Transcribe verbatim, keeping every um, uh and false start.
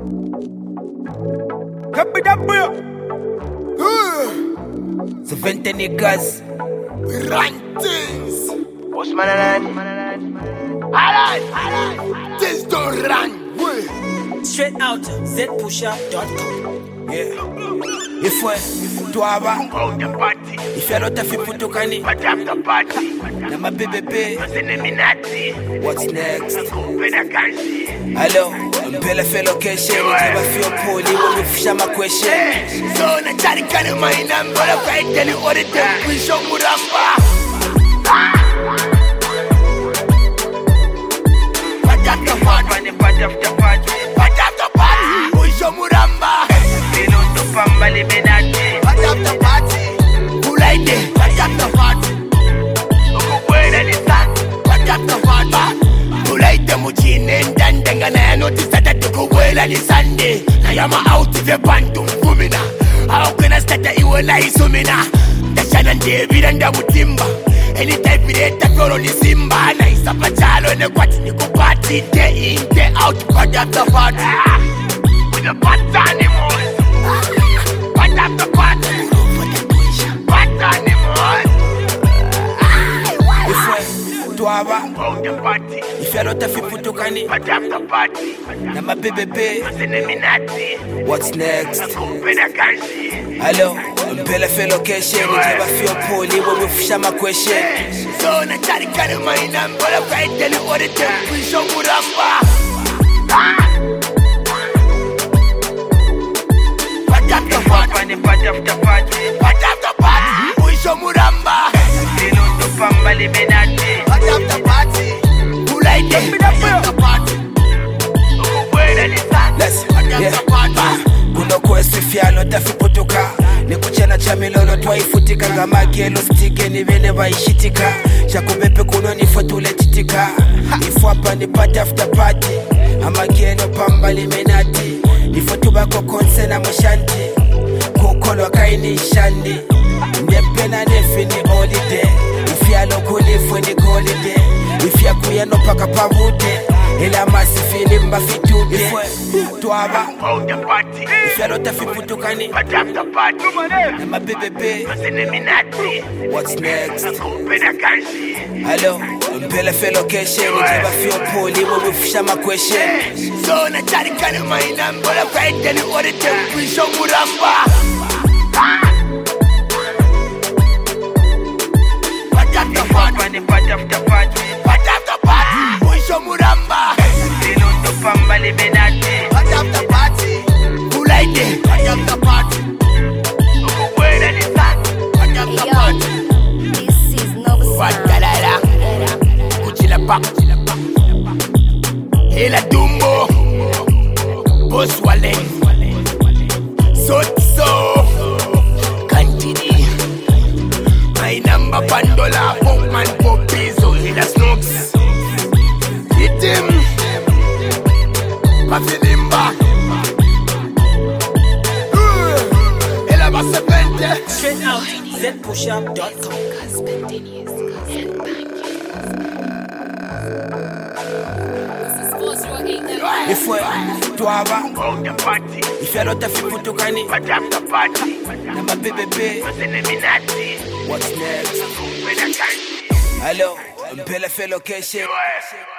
Copy that boy. seventy niggas. Rantings. What's my name? Alright, alright. This don't run. Straight out z pusher dot com. Yeah. If we to have Out the party. if you're not a fit to can But after party. na my baby baby. Illuminati. What's next? Open a candy. Hello, Bella fellow location. Never feel poorly when we fish my question. So na chari kani my number. I fight tell you all the time. We show muramba. But after party. But after party, But after party. We show muramba. feel to family minati. But after party. Who like it? But after party. Where the sun? But after party. Ulaite muchine ndandenga na notice that tukuwela ni Sunday. Na yama out the bantu mfumina. How can I start iwe na isumina? Tashana ndebira ndabutimba. Anytime pireta koro ni simba. Na isapa chalo ne kwati ni kupati. Day in, day out, but after party. With the bad animals. But after party. Bad animals. If we to have Out the party. if you're not a fit to can But after party. na my baby baby. Illuminati. What's next? Open a candy. Hello, Bella fellow location. Never feel poorly when we fish my question. So na chari kani my number. I fight tell you all the time. We show muramba. But after party. But after party, But after party. We show muramba. feel to family minati. But after party. Who like it? But after party. Where the sun? Let's But yeah. after party. Kuno kwesi fyalo tafiputuka nikuchana cha milolo twaifutika ngamagelo stike ni vene vaishitika chakubepe kuno nifotule titika ifwapa ni party after party amagelo pamba limenati nifotubako konse na mushanti kukolo kaini shandi ndepena nefi ni holiday ifyalo kulifu ni holiday ifya kuyano paka pavute ila masifini mbafitude twaba Out the party. ifyalo tafiputukani But after party. na mabebebe. Illuminati. What's next? Open a candy. Hello, Bella fellow location. Never feel poorly when we fish my question. So na chari kani my number. I fight tell you all the time. We show muramba. But after party. But after party, But after party. We show muramba. feel to family minati. But after party. Who like it? But after party. Where the sun? But after Yo, party. this is no What sound. da da da. Kuchila pa. Hela Dumbo. Boss Wale. So so. Continue. My number Pandola. Pokman Popizo. Hela Snooks. Hit him. Mafinimba. Hela Basepente. Straight out z pusher dot com. If we to have Out the party. if you're not a fit to can But after party. na mabebebe. Illuminati. What's next? Open a candy. Hello, Bella fellow location. Yes.